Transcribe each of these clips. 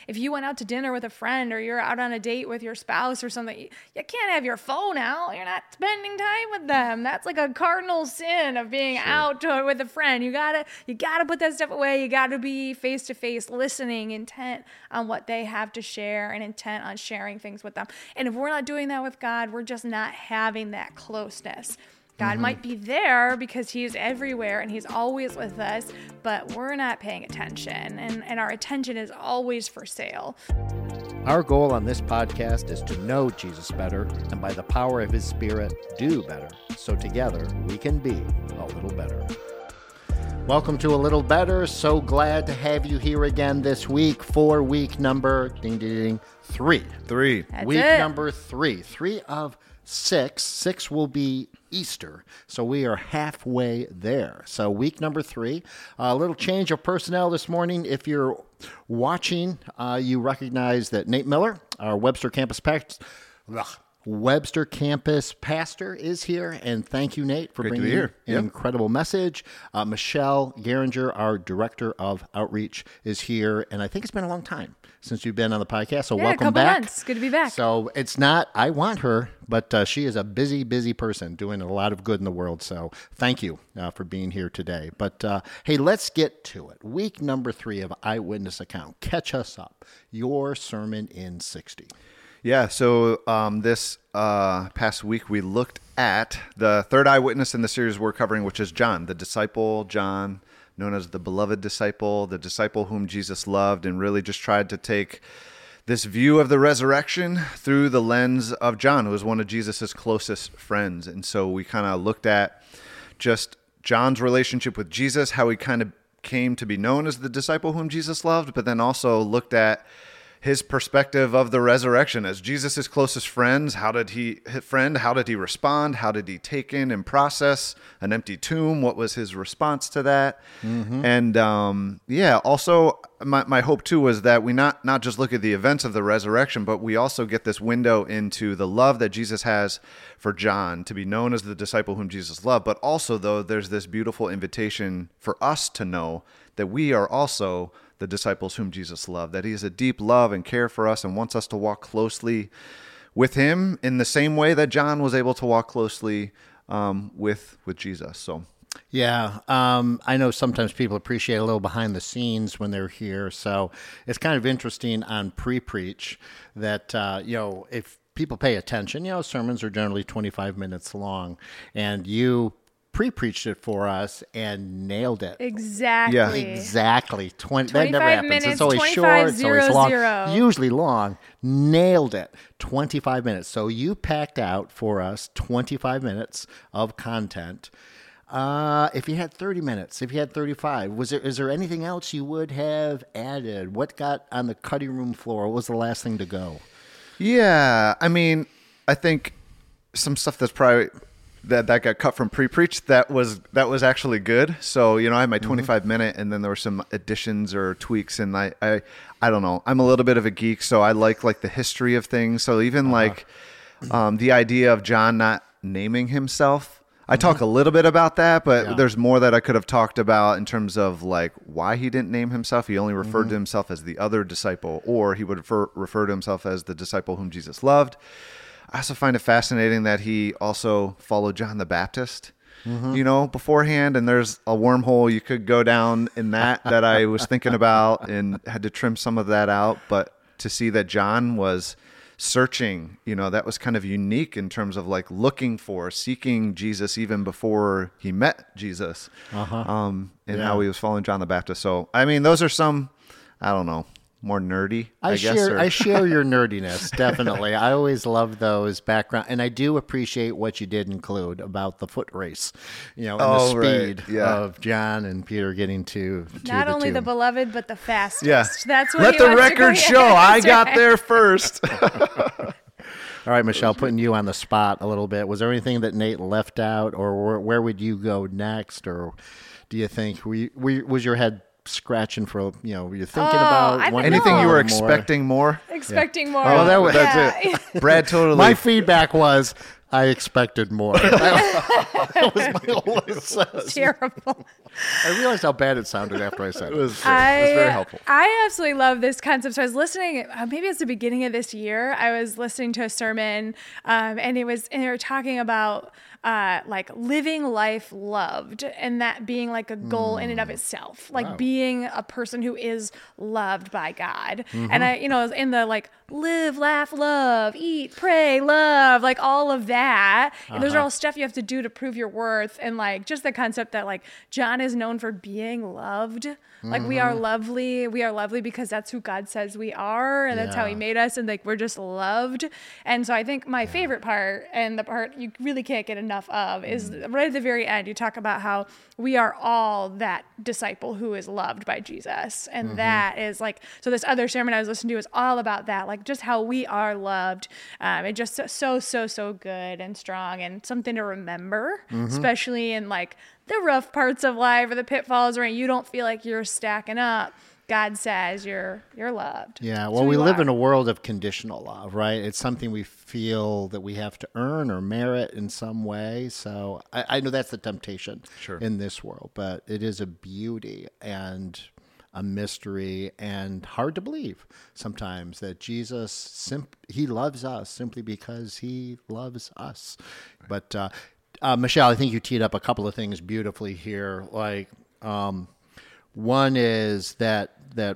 if you went out to dinner with a friend or you're out on a date with your spouse or something, you can't have your phone out. You're not spending time with them. That's like a cardinal sin of being out with a friend. You gotta put that stuff away. You gotta be face to face, listening, intent on what they have to share and intent on sharing things with them. And if we're not doing that with God, we're just not having that closeness. God might be there because he's everywhere and he's always with us, but we're not paying attention, and our attention is always for sale. Our goal on this podcast is to know Jesus better and by the power of his Spirit, do better. So together we can be a little better. Welcome to A Little Better. So glad to have you here again this week for week number three. That's week it. number 3. 3 of 6. 6 will be Easter. So we are halfway there. So week number 3. A little change of personnel this morning. If you're watching, you recognize that Nate Miller, our Webster campus pastor is here, and thank you, Nate, for bringing an incredible message. Michelle Geringer, our director of outreach, is here, and I think it's been a long time since you've been on the podcast, so welcome back. A couple months. Good to be back. So it's not, I want her, but she is a busy, busy person doing a lot of good in the world, so thank you for being here today. But hey, let's get to it. Week number 3 of Eyewitness Account. Catch us up. Your sermon in 60. Yeah, so this past week we looked at the third eyewitness in the series we're covering, which is John, the disciple John, known as the beloved disciple, the disciple whom Jesus loved, and really just tried to take this view of the resurrection through the lens of John, who was one of Jesus's closest friends. And so we kind of looked at just John's relationship with Jesus, how he kind of came to be known as the disciple whom Jesus loved, but then also looked at his perspective of the resurrection as Jesus' closest friends. How did he respond? How did he take in and process an empty tomb? What was his response to that? And also my hope too was that we not just look at the events of the resurrection, but we also get this window into the love that Jesus has for John to be known as the disciple whom Jesus loved. But also, though, there's this beautiful invitation for us to know that we are also the disciples whom Jesus loved, that he has a deep love and care for us and wants us to walk closely with him in the same way that John was able to walk closely with Jesus. So, yeah, I know sometimes people appreciate a little behind the scenes when they're here. So it's kind of interesting on pre-preach that, if people pay attention, sermons are generally 25 minutes long, and you pre-preached it for us and nailed it. Exactly. Yeah. Exactly. 25 that never happens. minutes, It's always 25, short. It's always long. 0. Usually long. Nailed it. 25 minutes. So you packed out for us 25 minutes of content. If you had 30 minutes, if you had 35, is there anything else you would have added? What got on the cutting room floor? What was the last thing to go? Yeah, I mean, I think some stuff that's probably that got cut from pre-preach that was actually good. So, I had my 25 minute, and then there were some additions or tweaks, and I don't know. I'm a little bit of a geek, so I like the history of things. So even the idea of John not naming himself, I talk a little bit about that, but there's more that I could have talked about in terms of why he didn't name himself. He only referred to himself as the other disciple, or he would refer to himself as the disciple whom Jesus loved. I also find it fascinating that he also followed John the Baptist, beforehand. And there's a wormhole you could go down in that I was thinking about and had to trim some of that out. But to see that John was searching, that was kind of unique in terms of seeking Jesus even before he met Jesus, and how he was following John the Baptist. So, I mean, those are some, I don't know, more nerdy, I guess. I share your nerdiness, definitely. I always love those background, and I do appreciate what you did include about the foot race, and the speed of John and Peter getting to not only tomb. the beloved, but the fastest. Yeah. That's what Let the record show. I got there first. All right, Michelle, putting you on the spot a little bit. Was there anything that Nate left out, or where would you go next, or do you think was your head scratching for, you're thinking about anything you were expecting more? Expecting more. Oh, that's it. Brad totally. My feedback was I expected more. That was my only assessment. Terrible. I realized how bad it sounded after I said it. It was very helpful. I absolutely love this concept. So I was listening, maybe it's the beginning of this year. I was listening to a sermon, and they were talking about like living life loved, and that being like a goal in and of itself, like Wow. being a person who is loved by God. And I, in the like live, laugh, love, eat, pray, love, like all of that. And those are all stuff you have to do to prove your worth, and like just the concept that like John is known for being loved. Like we are lovely. We are lovely because that's who God says we are, and that's how he Yeah. made us, and like we're just loved. And so I think my favorite part, and the part you really can't get enough of, is right at the very end. You talk about how we are all that disciple who is loved by Jesus, and that is like, so this other sermon I was listening to was all about that, like just how we are loved. It just so good and strong, and something to remember, especially in like the rough parts of life or the pitfalls where you don't feel like you're stacking up. God says you're loved. Yeah, That's well, who we you live are. in a world of conditional love, right? It's something we feel that we have to earn or merit in some way. So I know that's the temptation in this world, but it is a beauty and a mystery and hard to believe sometimes that Jesus, he loves us simply because he loves us. But Michelle, I think you teed up a couple of things beautifully here. Like one is that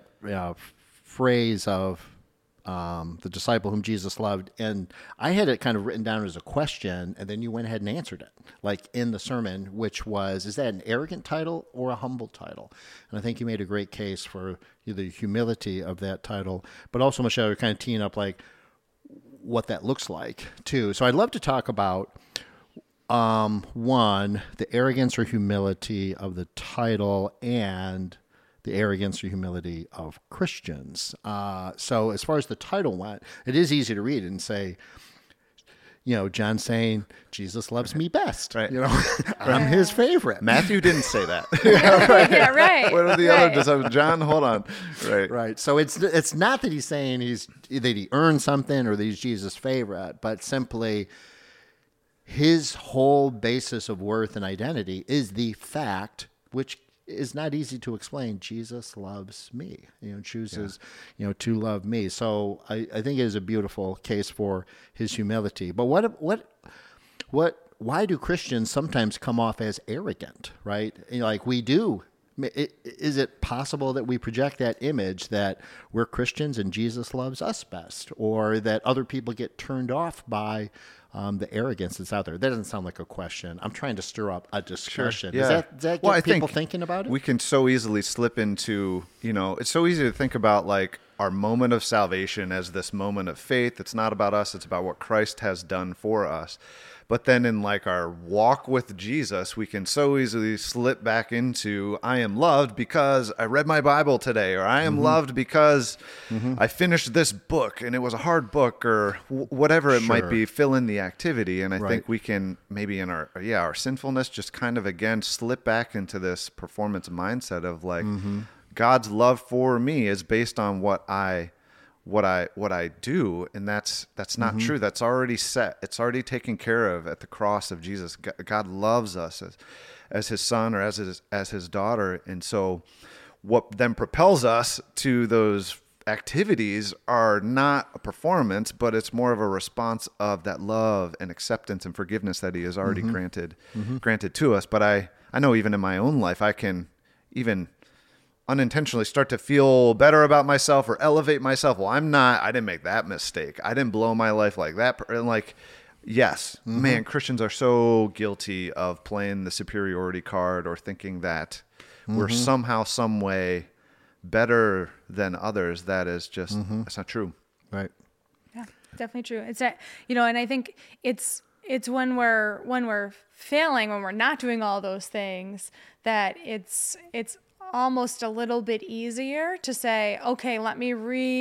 phrase of the disciple whom Jesus loved, and I had it kind of written down as a question, and then you went ahead and answered it, like in the sermon, which was, is that an arrogant title or a humble title? And I think you made a great case for the humility of that title, but also, Michelle, you're kind of teeing up like what that looks like too. So I'd love to talk about one, the arrogance or humility of the title, and the arrogance or humility of Christians. So as far as the title went, it is easy to read and say, John saying, Jesus loves me best. Right. I'm his favorite. Matthew didn't say that. Yeah, right. What are the right. other disciples? John, hold on. Right. Right. So it's not that he's saying that he earned something or that he's Jesus' favorite, but simply his whole basis of worth and identity is the fact, which is not easy to explain. Jesus loves me, chooses, to love me. So I think it is a beautiful case for his humility. But why do Christians sometimes come off as arrogant, right? Like we do. Is it possible that we project that image that we're Christians and Jesus loves us best, or that other people get turned off by the arrogance that's out there? That doesn't sound like a question. I'm trying to stir up a discussion. Yeah. Does that get people thinking about it? We can so easily slip into, it's so easy to think about like our moment of salvation as this moment of faith. It's not about us. It's about what Christ has done for us. But then in like our walk with Jesus, we can so easily slip back into, I am loved because I read my Bible today, or I am loved because I finished this book and it was a hard book, or whatever it might be, fill in the activity. And I think we can maybe in our sinfulness just kind of again slip back into this performance mindset of like God's love for me is based on what I do, and that's not true. That's already set. It's already taken care of at the cross of Jesus. God loves us as his son or as his daughter, and so what then propels us to those activities are not a performance, but it's more of a response of that love and acceptance and forgiveness that he has already granted to us. But I know even in my own life, I can even unintentionally start to feel better about myself or elevate myself. Well, I didn't make that mistake. I didn't blow my life like that. And like, yes, man, Christians are so guilty of playing the superiority card or thinking that we're somehow, some way better than others. That is just, that's not true. Right. Yeah, definitely true. It's that, and I think it's when we're failing, when we're not doing all those things, that it's almost a little bit easier to say, okay, let me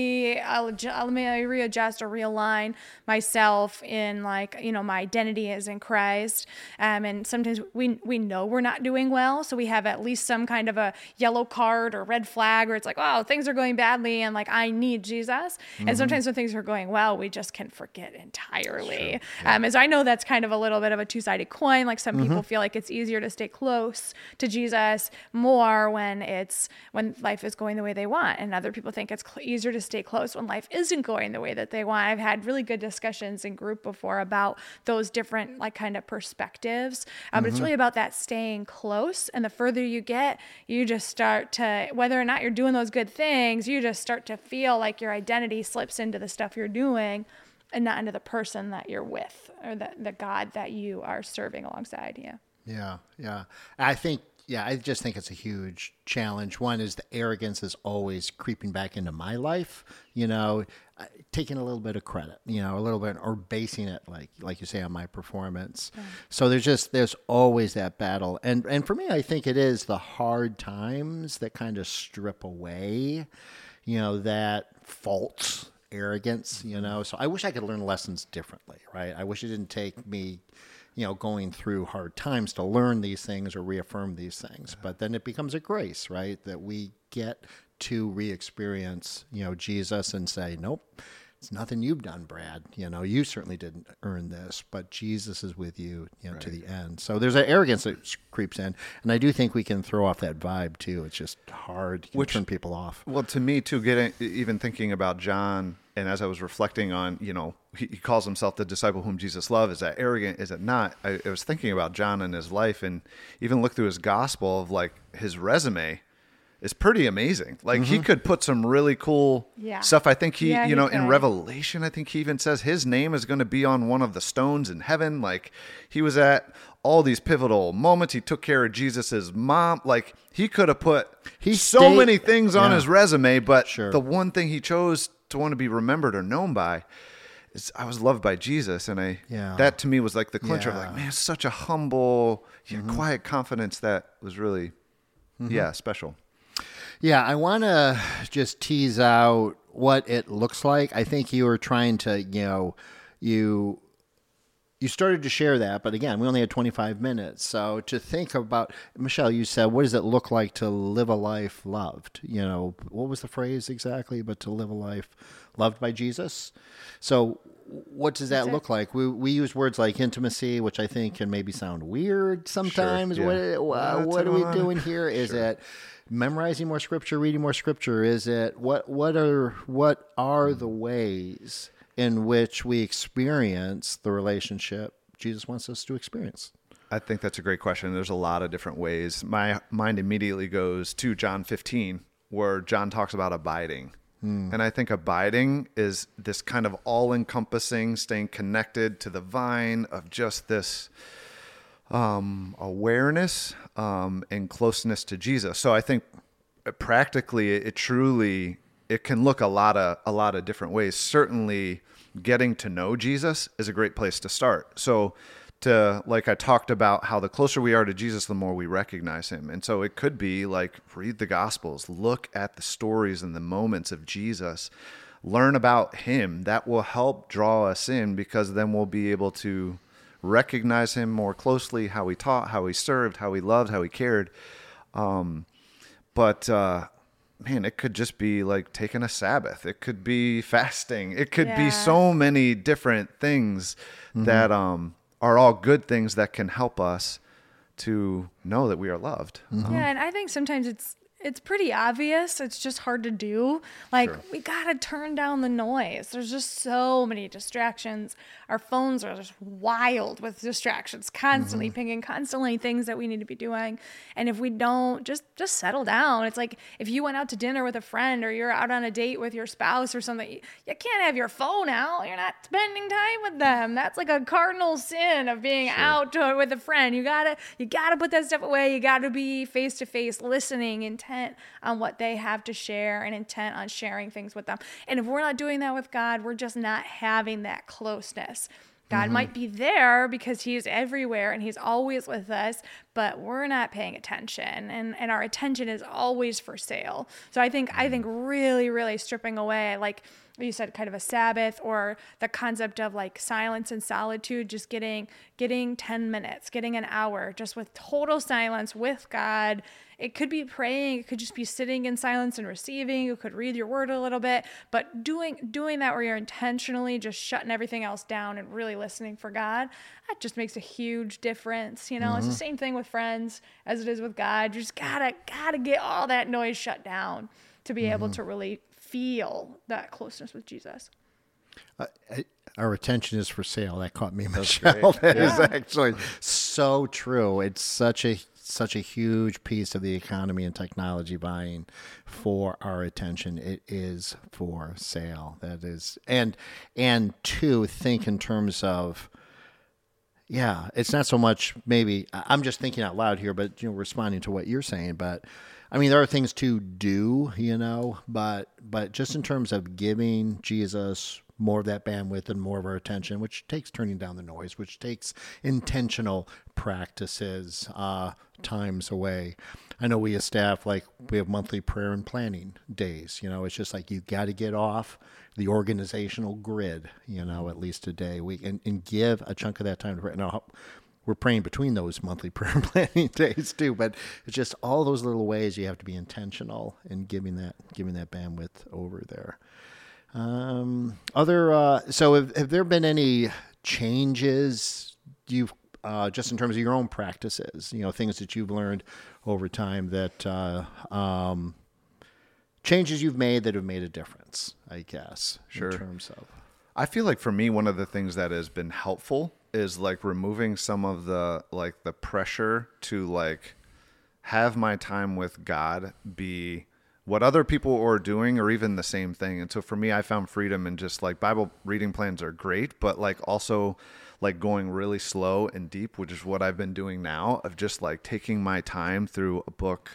readjust or realign myself in, like, my identity is in Christ. And sometimes we know we're not doing well. So we have at least some kind of a yellow card or red flag where it's like, oh, things are going badly and like, I need Jesus. And sometimes when things are going well, we just can forget entirely. As I know that's kind of a little bit of a two-sided coin. Like some people feel like it's easier to stay close to Jesus more when life is going the way they want, and other people think it's easier to stay close when life isn't going the way that they want. I've had really good discussions in group before about those different like kind of perspectives, but it's really about that staying close. And the further you get, you just start to, whether or not you're doing those good things, you just start to feel like your identity slips into the stuff you're doing and not into the person that you're with, or the God that you are serving alongside. Yeah. I just think it's a huge challenge. One is the arrogance is always creeping back into my life, taking a little bit of credit, a little bit, or basing it like you say on my performance. Yeah. So there's always that battle. And for me, I think it is the hard times that kind of strip away, that false arrogance, So I wish I could learn lessons differently, right? I wish it didn't take me going through hard times to learn these things or reaffirm these things. But then it becomes a grace, right? That we get to re-experience, Jesus and say, nope, it's nothing you've done, Brad. You certainly didn't earn this, but Jesus is with you, to the end. So there's an arrogance that creeps in. And I do think we can throw off that vibe too. It's just hard to turn people off. Well, to me too, even thinking about John, and as I was reflecting on, he calls himself the disciple whom Jesus loved. Is that arrogant? Is it not? I was thinking about John and his life, and even look through his gospel of like his resume is pretty amazing. Like he could put some really cool stuff. I think he in Revelation, I think he even says his name is going to be on one of the stones in heaven. Like he was at all these pivotal moments. He took care of Jesus's mom. Like he could have put so many things on his resume, but the one thing he chose to want to be remembered or known by is I was loved by Jesus. And that to me was like the clincher of like, man, such a humble, quiet confidence that was really, special. Yeah, I want to just tease out what it looks like. I think you were trying to, you started to share that, but again, we only had 25 minutes. So to think about, Michelle, you said, what does it look like to live a life loved? What was the phrase exactly? But to live a life loved by Jesus. So what does that look like? We use words like intimacy, which I think can maybe sound weird sometimes. Sure, what are we doing here? Is it memorizing more scripture, reading more scripture? Is it what are the ways in which we experience the relationship Jesus wants us to experience? I think that's a great question. There's a lot of different ways. My mind immediately goes to John 15, where John talks about abiding. And I think abiding is this kind of all-encompassing, staying connected to the vine of just this awareness and closeness to Jesus. So I think practically it can look a lot of different ways. Certainly getting to know Jesus is a great place to start. So like I talked about how the closer we are to Jesus, the more we recognize him. And so it could be like read the Gospels, look at the stories and the moments of Jesus, learn about him. That will help draw us in, because then we'll be able to recognize him more closely, how he taught, how he served, how he loved, how he cared. Man, it could just be like taking a Sabbath. It could be fasting. It could be so many different things that are all good things that can help us to know that we are loved. Yeah, and I think sometimes it's pretty obvious. It's just hard to do. Like, we got to turn down the noise. There's just so many distractions. Our phones are just wild with distractions, constantly pinging, constantly things that we need to be doing. And if we don't just settle down, it's like if you went out to dinner with a friend or you're out on a date with your spouse or something, you can't have your phone out. You're not spending time with them. That's like a cardinal sin of being out with a friend. You gotta put that stuff away. You gotta be face to face, listening, intent on what they have to share and intent on sharing things with them. And if we're not doing that with God, we're just not having that closeness. God might be there because he's everywhere and he's always with us, but we're not paying attention, and our attention is always for sale. So I think really, really stripping away, like you said, kind of a Sabbath, or the concept of like silence and solitude, just getting 10 minutes, getting an hour just with total silence with God. It could be praying, it could just be sitting in silence and receiving. You could read your word a little bit, but doing that where you're intentionally just shutting everything else down and really listening for God, that just makes a huge difference. It's the same thing with friends as it is with God. You just gotta get all that noise shut down to be able to really feel that closeness with Jesus. Our attention is for sale. That caught me, Michelle. That is actually so true. It's such a huge piece of the economy and technology buying for our attention. It is for sale. That is, and to think in terms of, it's not so much, maybe I'm just thinking out loud here, but responding to what you're saying. But I mean, there are things to do, but just in terms of giving Jesus more of that bandwidth and more of our attention, which takes turning down the noise, which takes intentional practices, times away. I know we as staff, we have monthly prayer and planning days. It's just like you got to get off the organizational grid, at least a day a week, and give a chunk of that time to pray. Now, we're praying between those monthly prayer and planning days too, but it's just all those little ways you have to be intentional in giving that bandwidth over there. So have there been any changes you've just in terms of your own practices, things that you've learned over time that changes you've made that have made a difference, I guess, Sure. in terms of. I feel like for me, one of the things that has been helpful is removing some of the the pressure to have my time with God be what other people are doing or even the same thing. And so for me, I found freedom in just Bible reading plans are great, but also going really slow and deep, which is what I've been doing now, of just taking my time through a book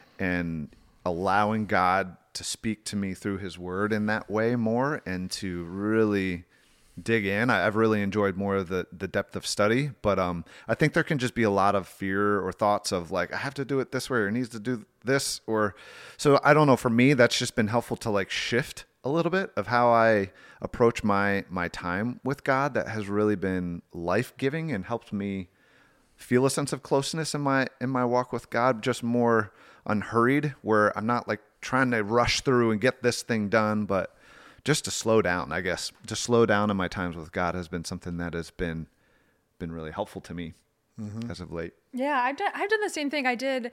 and allowing God to speak to me through his word in that way more, and to really dig in. I've really enjoyed more of the depth of study, but I think there can just be a lot of fear or thoughts of I have to do it this way, or it needs to do this, or so I don't know. For me, that's just been helpful to shift a little bit of how I approach my time with God. That has really been life-giving and helped me feel a sense of closeness in my walk with God, just more unhurried, where I'm not trying to rush through and get this thing done, but just to slow down. I guess to slow down in my times with God has been something that has been really helpful to me as of late. Yeah, I've done the same thing. I did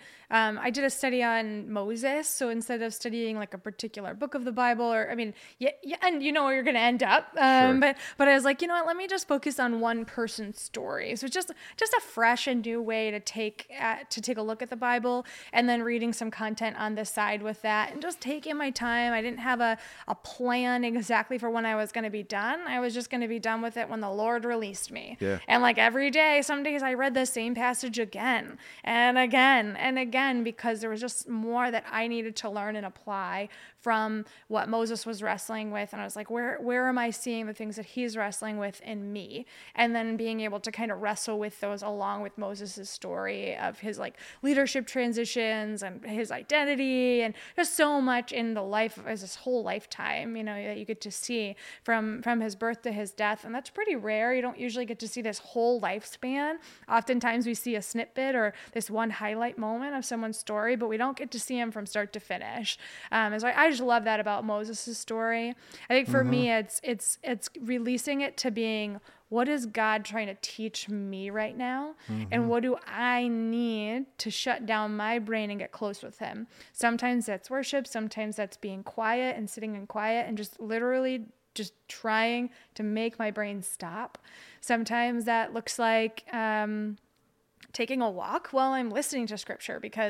a study on Moses. So instead of studying a particular book of the Bible, or and you know where you're going to end up. Sure. But I was like, let me just focus on one person's story. So just a fresh and new way to take a look at the Bible, and then reading some content on the side with that, and just taking my time. I didn't have a plan exactly for when I was going to be done. I was just going to be done with it when the Lord released me. Yeah. And every day, some days I read the same passage again and again and again, because there was just more that I needed to learn and apply from what Moses was wrestling with. And I was like, where am I seeing the things that he's wrestling with in me? And then being able to kind of wrestle with those along with Moses' story of his leadership transitions and his identity, and just so much in the life of his whole lifetime, that you get to see from his birth to his death. And that's pretty rare. You don't usually get to see this whole lifespan. Oftentimes we see a snippet or this one highlight moment of someone's story, but we don't get to see him from start to finish. And so I just love that about Moses' story. I think for me, it's releasing it to being, what is God trying to teach me right now? And what do I need to shut down my brain and get close with him? Sometimes that's worship. Sometimes that's being quiet and sitting in quiet and just literally just trying to make my brain stop. Sometimes that looks like taking a walk while I'm listening to scripture, because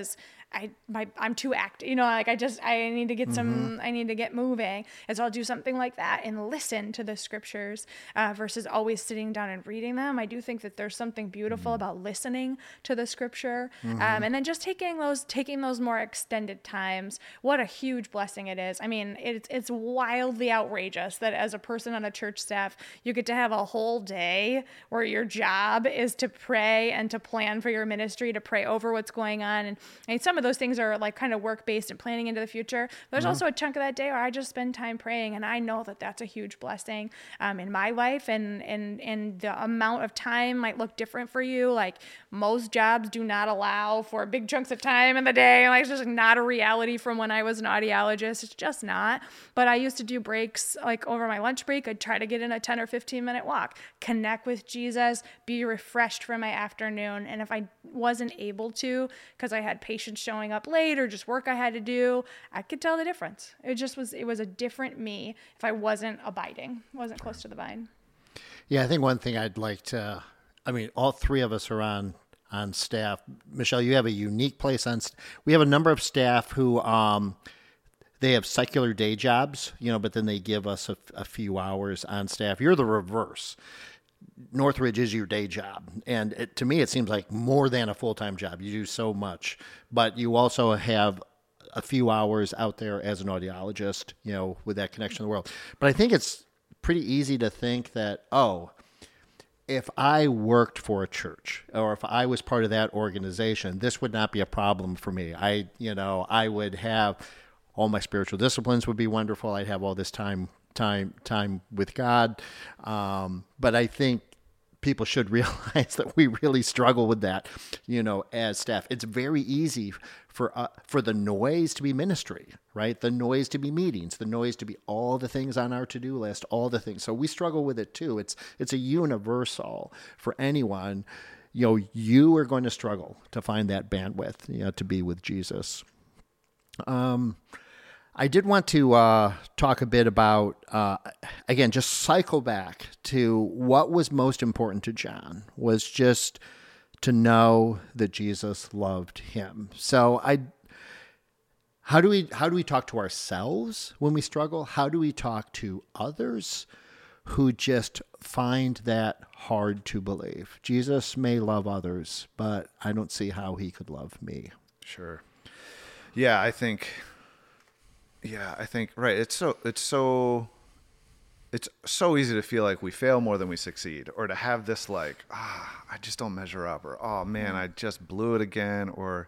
I'm too active, like I need to get I need to get moving. And so I'll do something like that and listen to the scriptures versus always sitting down and reading them. I do think that there's something beautiful about listening to the scripture. And then just taking those more extended times. What a huge blessing it is. I mean, it's wildly outrageous that as a person on a church staff, you get to have a whole day where your job is to pray and to plan for your ministry, to pray over what's going on. And some of those things are like kind of work-based and planning into the future. There's also a chunk of that day where I just spend time praying, and I know that that's a huge blessing in my life. And the amount of time might look different for you. Like most jobs do not allow for big chunks of time in the day. Like it's just not a reality from when I was an audiologist. It's just not. But I used to do breaks, like over my lunch break, I'd try to get in a 10 or 15 minute walk, connect with Jesus, be refreshed for my afternoon. And if I wasn't able to, because I had patients showing up late or just work I had to do, I could tell the difference. It was a different me if I wasn't wasn't close to the vine. Yeah, I think one thing I'd like to, all three of us are on staff. Michelle, you have a unique place we have a number of staff who, they have secular day jobs, but then they give us a few hours on staff. You're the reverse. Northridge is your day job. And to me, it seems like more than a full-time job. You do so much, but you also have a few hours out there as an audiologist, with that connection to the world. But I think it's pretty easy to think that, if I worked for a church or if I was part of that organization, this would not be a problem for me. I would have all my spiritual disciplines would be wonderful. I'd have all this time with God. But I think people should realize that we really struggle with that, as staff. It's very easy for the noise to be ministry, right? The noise to be meetings, the noise to be all the things on our to-do list, all the things. So we struggle with it too. It's a universal for anyone. You are going to struggle to find that bandwidth, to be with Jesus. I did want to talk a bit about, again, just cycle back to what was most important to John was just to know that Jesus loved him. So how do we talk to ourselves when we struggle? How do we talk to others who just find that hard to believe? Jesus may love others, but I don't see how he could love me. Sure. Yeah, I think right. It's so easy to feel like we fail more than we succeed, or to have this like, I just don't measure up, or oh man, I just blew it again, or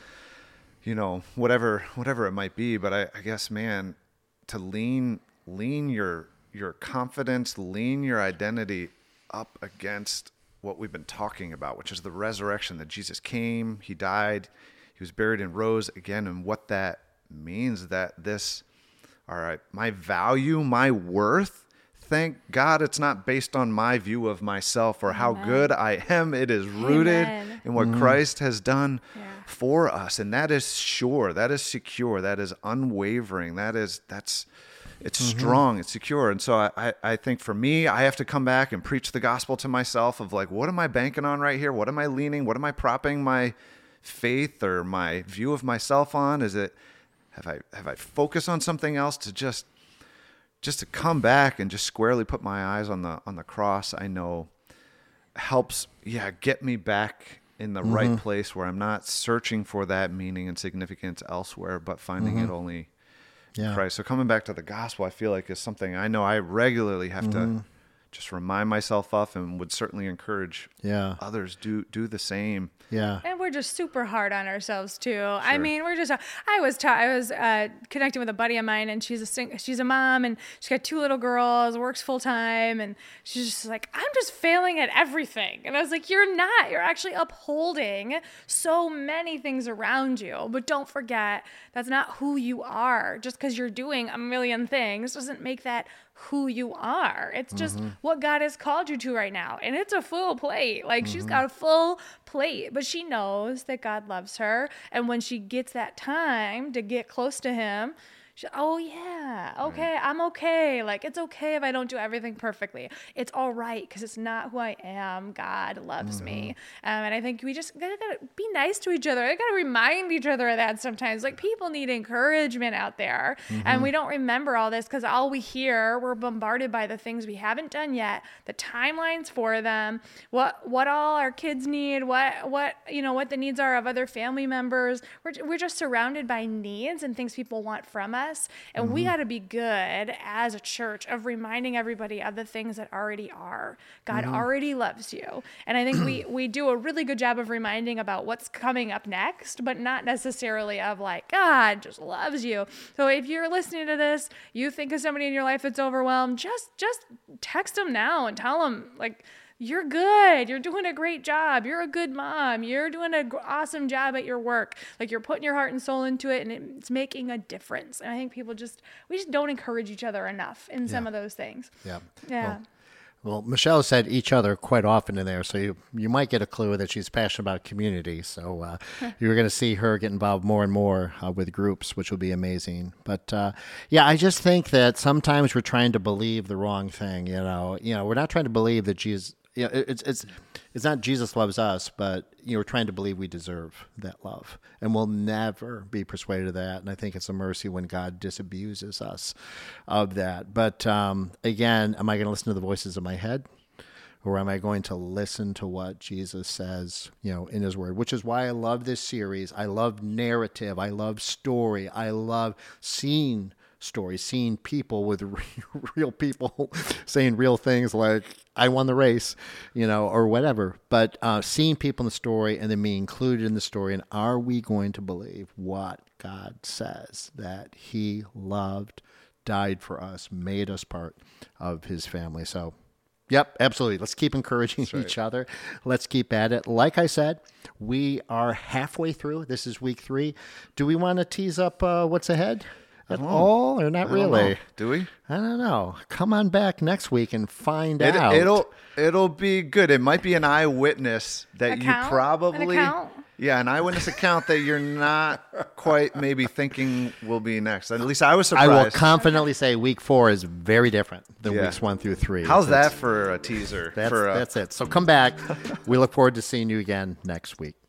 whatever it might be. But I guess, man, to lean your confidence, lean your identity up against what we've been talking about, which is the resurrection, that Jesus came, he died, he was buried and rose again, and what that means, that all right, my value, my worth, thank God it's not based on my view of myself or how good I am. It is rooted in what Christ has done for us. And that is sure, that is secure, that is unwavering, it's strong, it's secure. And so I think for me, I have to come back and preach the gospel to myself of like, what am I banking on right here? What am I leaning? What am I propping my faith or my view of myself on? Is it, have I focused on something else to just to come back and just squarely put my eyes on the cross? I know helps, get me back in the right place where I'm not searching for that meaning and significance elsewhere, but finding it only in Christ. So coming back to the gospel, I feel like is something I know I regularly have to just remind myself of, and would certainly encourage others do the same. Yeah. And we're just super hard on ourselves too. Sure. I mean, I was connecting with a buddy of mine, and she's a mom, and she's got 2 little girls, works full time, and she's just like, I'm just failing at everything. And I was like, you're not. You're actually upholding so many things around you. But don't forget, that's not who you are. Just because you're doing a million things doesn't make that who you are. It's just what God has called you to right now. And it's a full plate. Like she's got a full plate, but she knows that God loves her. And when she gets that time to get close to him, Oh yeah, okay, I'm okay. Like it's okay if I don't do everything perfectly. It's all right because it's not who I am. God loves me, and I think we just gotta be nice to each other. I gotta remind each other of that sometimes. Like people need encouragement out there, and we don't remember all this because all we hear, we're bombarded by the things we haven't done yet, the timelines for them, what all our kids need, what the needs are of other family members. We're just surrounded by needs and things people want from us. And we got to be good as a church of reminding everybody of the things that already are. God already loves you. And I think we do a really good job of reminding about what's coming up next, but not necessarily of like, God just loves you. So if you're listening to this, you think of somebody in your life that's overwhelmed, just text them now and tell them like, you're good. You're doing a great job. You're a good mom. You're doing an awesome job at your work. Like you're putting your heart and soul into it and it's making a difference. And I think we just don't encourage each other enough in some of those things. Yeah. Yeah. Well, Michelle said each other quite often in there, so you might get a clue that she's passionate about community. So you're going to see her get involved more and more with groups, which will be amazing. But I just think that sometimes we're trying to believe the wrong thing. We're not trying to believe that Jesus. It's not Jesus loves us, but we're trying to believe we deserve that love, and we'll never be persuaded of that. And I think it's a mercy when God disabuses us of that. But again, am I going to listen to the voices of my head, or am I going to listen to what Jesus says, in His Word? Which is why I love this series. I love narrative. I love story. I love seeing stories, seeing people with real people saying real things like, I won the race, or whatever. But seeing people in the story and then being included in the story. And are we going to believe what God says, that He loved, died for us, made us part of His family? So, yep, absolutely. Let's keep encouraging each other. Let's keep at it. Like I said, we are halfway through. This is week 3. Do we want to tease up what's ahead? At all or not really? Do we? I don't know. Come on back next week and find out. It'll be good. It might be an eyewitness that you probably an eyewitness account that you're not quite maybe thinking will be next. At least I was surprised. I will confidently say week 4 is very different than weeks 1 through 3. How's that for a teaser? That's it. So come back. We look forward to seeing you again next week.